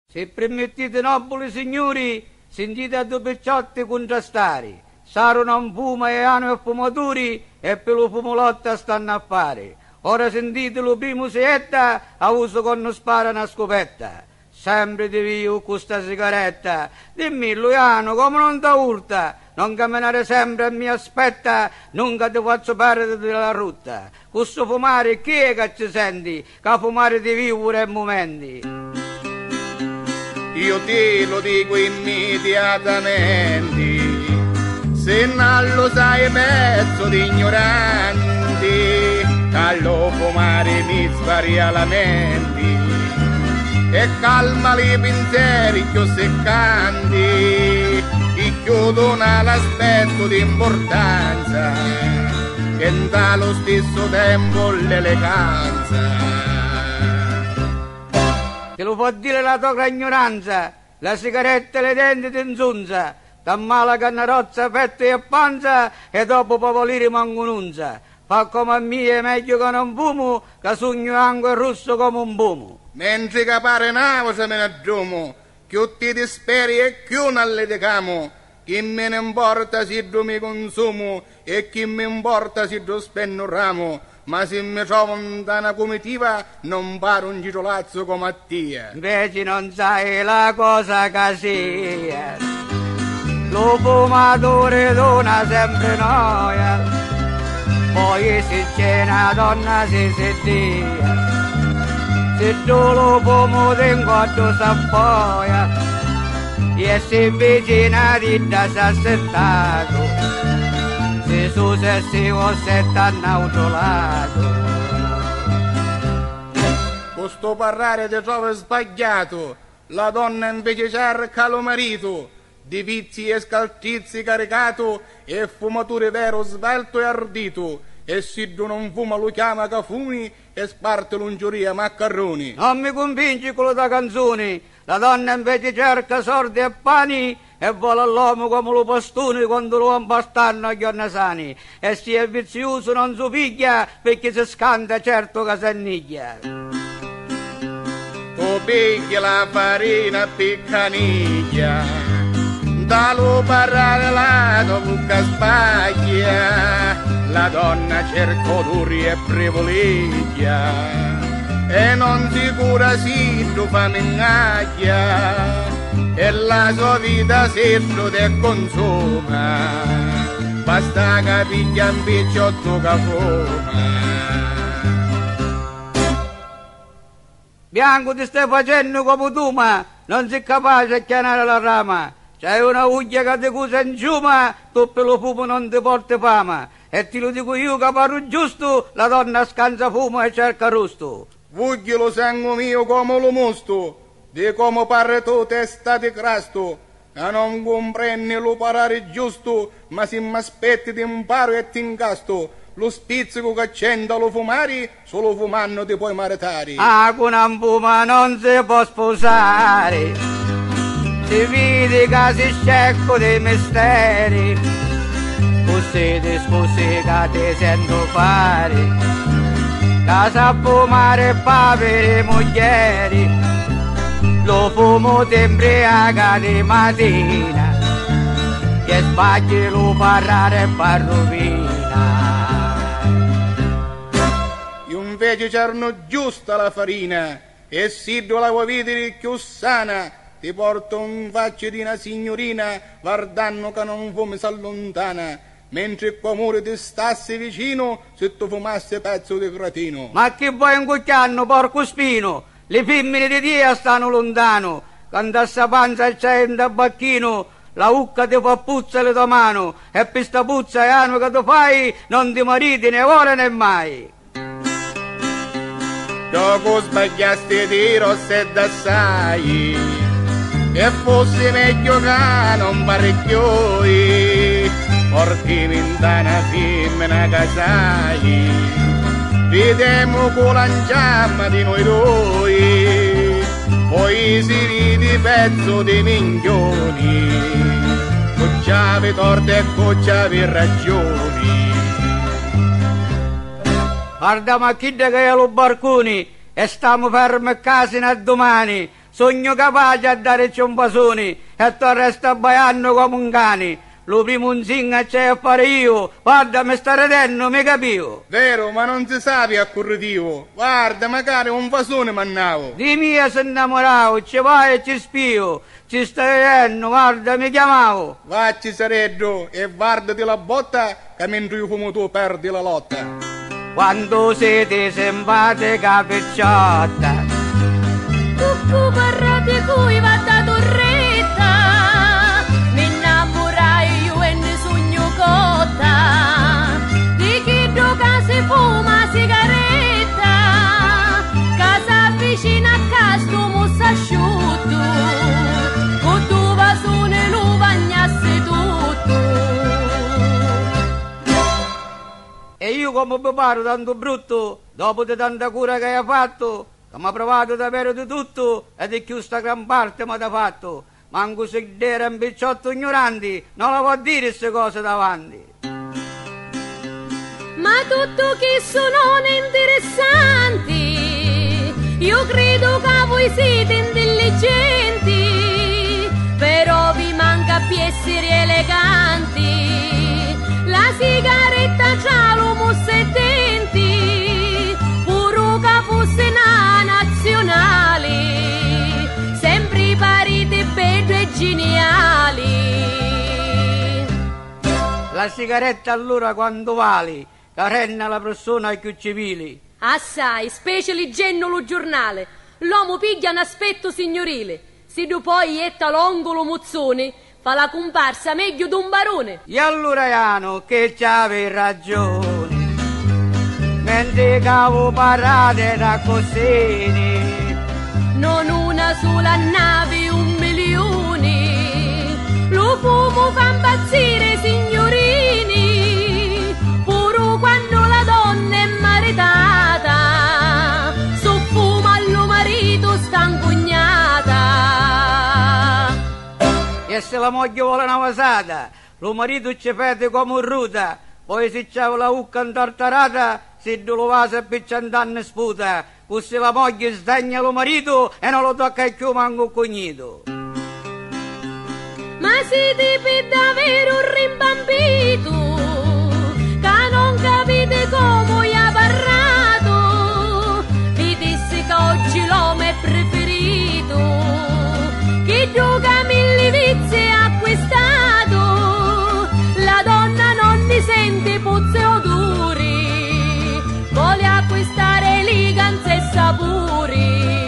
Se permettete, nobili signori, sentite a due picciotti contrastare. Saro non fuma e hanno e fumatori e per lo fumolotta stanno a fare. Ora sentite lo primo sietta, a uso quando spara una scopetta. Sempre di via con sta sigaretta. Dimmi, Luiano, come non ti urta? Non camminare sempre e mi aspetta, nunca ti faccio perdere della rotta. Questo fumare chi è che ci senti? Che fumare di vivere e momenti. Io te lo dico immediatamente, se non lo sai pezzo di ignoranti, allo fumare mi svaria la mente e calma i pensieri più seccanti, ti chiudono l'aspetto di importanza e dallo stesso tempo l'eleganza. Te lo può dire la tua ignoranza, la sigaretta e le denti t'inzunza, da mala cannarozza, fetta e panza, e dopo può volere mangununza. Fa come a me è meglio che non fumo, che sogno anche rosso come un bumo. Mentre che pare navo se me ne aggiumo, più ti disperi e più non le decamo. Chi me ne importa se mi consumo e chi mi importa se spendo un ramo. Ma se mi trovo in una comitiva non paro un gigolazzo come a te. Invece non sai la cosa che sia, lo fumatore dona sempre noia, poi se c'è una donna si dia, se tu lo fumo tengo a tu s'appoia, e se vicina di da s'assettato, se su se si o se t'hanno lato. Questo parlare ti trovo sbagliato, la donna invece cerca lo marito, di vizi e scaltrizzi caricato e fumatore vero svelto e ardito, e se tu non fuma lo chiama cafuni e sparte l'ungiuria maccarroni. Non mi convinci quello da canzoni, la donna invece cerca sordi e pani e vuole l'uomo come lo pastone quando lo impastanno agli sani, e se è vizioso non si piglia perché si scanda certo che si anniglia. Tu pigli la farina piccaniglia, dallo parlare lato buca sbaglia, la donna cerca odori e privilegia e non si cura si tu fa mennaglia e la sua vita si te consuma, basta che piglia un picciotto che fuma. Bianco ti stai facendo come tu, ma non sei capace di chiamare la rama. C'hai una uglia che ti cusa in ciuma, tu per lo fumo non ti porti fama. E ti lo dico io che parlo giusto, la donna scansa fumo e cerca rosto. Vugli lo sangue mio come lo mosto, di come pare tu testa di crasto, e non comprendi lo parare giusto, ma se mi aspetti ti imparo e ti incasto. Lo spizzico che c'è lo fumari, solo fumando ti puoi maritare. Ah, con un fuma non si può sposare, si vede che si scecco dei misteri, così ti scusi che ti sento fare, che sa fumare papere moglieri, lo fumo ti imbriaca di mattina, che sbagli lo parlare e parrovina. Invece c'erano giusta la farina, e se tu la vuoi vedere più sana, ti porto un faccio di una signorina, guardando che non fumi s'allontana, mentre qua muore ti stassi vicino, se tu fumassi pezzo di cretino. Ma che vuoi incucchiarno, porco spino? Le femmine di Dio stanno lontano, quando sta panza c'è in tabacchino, la ucca ti fa puzza le tue mani, e per sta puzza e anno che tu fai, non ti mariti né ora né mai. Dopo sbagliasti di rossetta assai, e fosse meglio che non parecchioi, portimi in una femmina casai, vediamo con l'anciamma di noi due, poi si vede pezzo di minchioni, cocciavi torte e cocciavi ragioni. Guarda ma chi che è lo barconi e stiamo fermi a casa in a domani, sogno capace a darci un basone e tu resta baiando come un cane. Lo primo un zinga c'è a fare io, guarda mi sta redendo, mi capivo. Vero, ma non si sa a corretivo. Guarda, magari un vasone mannavo. Di mia si innamoravo, ci vai e ci spio, ci stai vedendo, guarda mi chiamavo. Vacci sareddo e guardati la botta che mentre io fumo tu perdi la lotta. Quando siete simpatica picciotta, Cucù parrate cui va da torretta, mi innamorai io e ne sogno cotta, di chi gioca si fuma sigaretta, casa vicina a casa mussa asciutto, con tu vasone lo bagnasse tutto. e io come mi pare tanto brutto, dopo di tanta cura che hai fatto, che mi ha provato ad avere di tutto e di più sta gran parte mi ha fatto. Manco se era un picciotto ignoranti, non la può dire queste cose davanti. Ma tutto che sono interessanti, io credo che voi siete intelligenti, però vi manca più essere eleganti, la sigaretta c'ha l'uomo e denti, pure che fosse una nazionale, sempre parite bello e geniali. La sigaretta allora quando vale? Che rende la persona più civile. Assai, specie leggendo lo giornale, l'uomo piglia un aspetto signorile, se tu poi etta l'ongolo mozzone, fa la comparsa meglio d'un barone. E allora Iano che c'ave ragione, mentre cavo parate da cosini. Non una sola nave, 1 milione, lo fumo fa impazzire signorini, pure quando la donna è maritata, soffuma allo marito sta incugnata. E se la moglie vuole una vasata, lo marito ci fede come un ruta, poi se c'è la ucca intartarata, se lo va se picciandanne sputa, così la moglie sdegna lo marito e non lo tocca più manco un cognito. Ma siete per davvero un rimbambito, che non capite come gli ha parlato, vi disse che oggi l'uomo è preferito, che gioca 1000 vizi acquistato, la donna non ne sente puzze odori, vuole acquistare eleganza e sapori.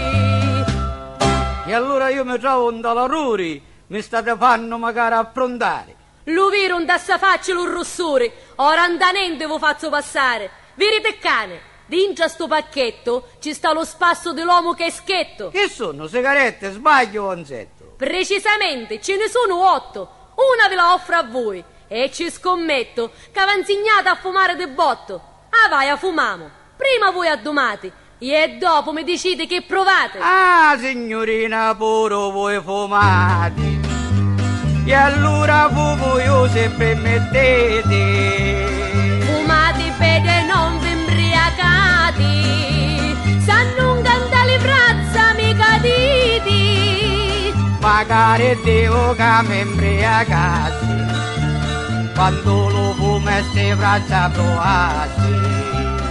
E allora io mi trovo un doloruri, mi state fanno magari affrontare. Lo vero un tassa faccia lo rossore, ora andanente vi faccio passare. Vedete cane, dentro a sto pacchetto ci sta lo spasso dell'uomo che è schietto. Che sono? Sigarette? Sbaglio, Vanzetto? Precisamente, ce ne sono 8, una ve la offro a voi e ci scommetto che vi insegnate a fumare de botto. Ah vai, a fumamo, prima voi addomate e dopo mi dicite che provate. Ah, signorina, pure voi fumate. E allora fumo io se permettete. Fumate bene, non vi imbriacate, sanno un cantale brazza mica diti. Magari devo che mi imbriacassi, quando lo fumo e se braccia provassi.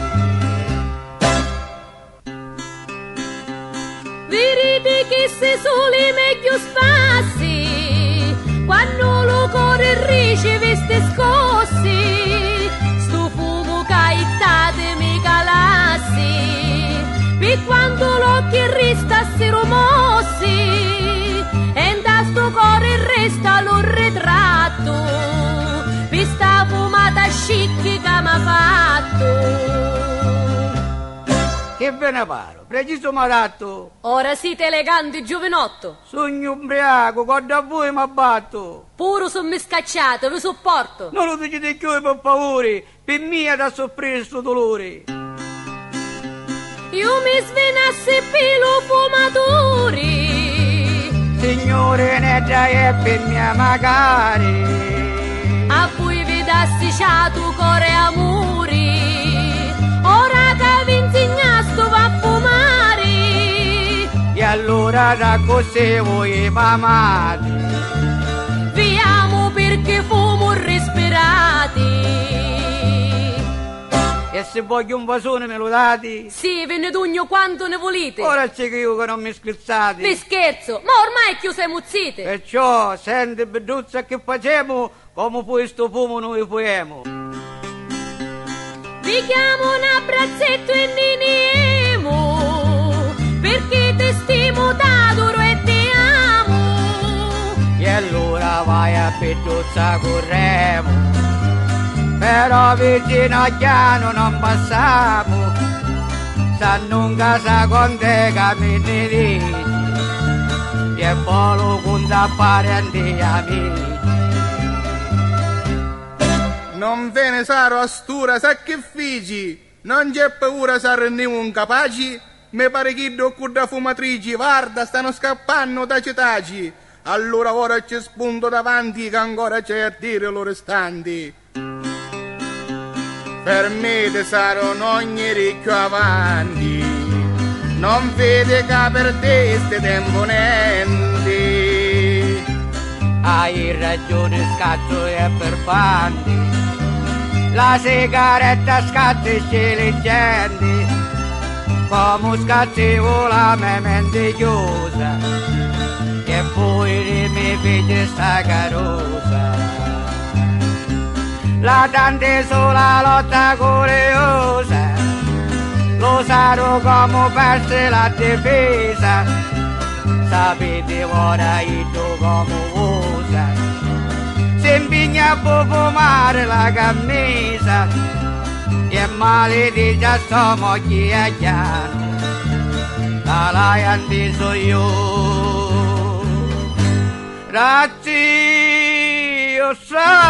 Vedete che se soli meglio spassi, quando lo cuore riceveste scossi, sto fumo caettate mi calassi, per quando l'occhio restassero mossi, e da sto cuore resta lo ritratto, per sta fumata chic che m'ha fatto. Che ve ne pare? Preciso mi ha dato. Ora siete eleganti giovinotto, Sogno ubriaco, guarda a voi mi abbatto. puro son mi scacciato, lo sopporto. Non lo dicete più per favore, per mia da soffrire sto dolore. Io mi svenasse pelo fumatori, Signore ne e per mia magari. a cui vi dassi ciato core amori, ora che vi insegnasto a fumare. E allora allora da così voi mamati. Viamo perché fumo respirati. E se voglio un vasone me lo date? Sì, venetugno quanto ne volete. Ora c'è che io che non mi scherzate. Vi scherzo, ma ormai che sei muzzite. Perciò, senti beduzza che facciamo, come questo fumo noi fuemo. Vi chiamo un abbraczetto e niniemo, perché ti stimo, t'adoro e ti amo. E allora vai a beduzza corremo. Però vicino a piano non passiamo, stanno in casa con te che mi dici, e volo con da parenti amici. Non ve ne sarò a stura, sa che figi, non c'è paura se rendiamo incapaci, mi pare che con da fumatrici, guarda, stanno scappando da cetaci, allora ora ci spunto davanti che ancora c'è a dire lo restanti. Per me te sarò ogni ricco avanti, non vede che per te ste tempo niente. Hai ragione, scatto e per fanti, la sigaretta scattisce le genti, come scattivo la mia mente chiusa, e poi mi vede sta carosa. La tante sola lotta curiosa, lo sarò come perse la difesa, sapete ora io come usa, si impegna a fumare la camisa, e male di già sto moglie a chiaro, la lai andiso io, razzi, io so.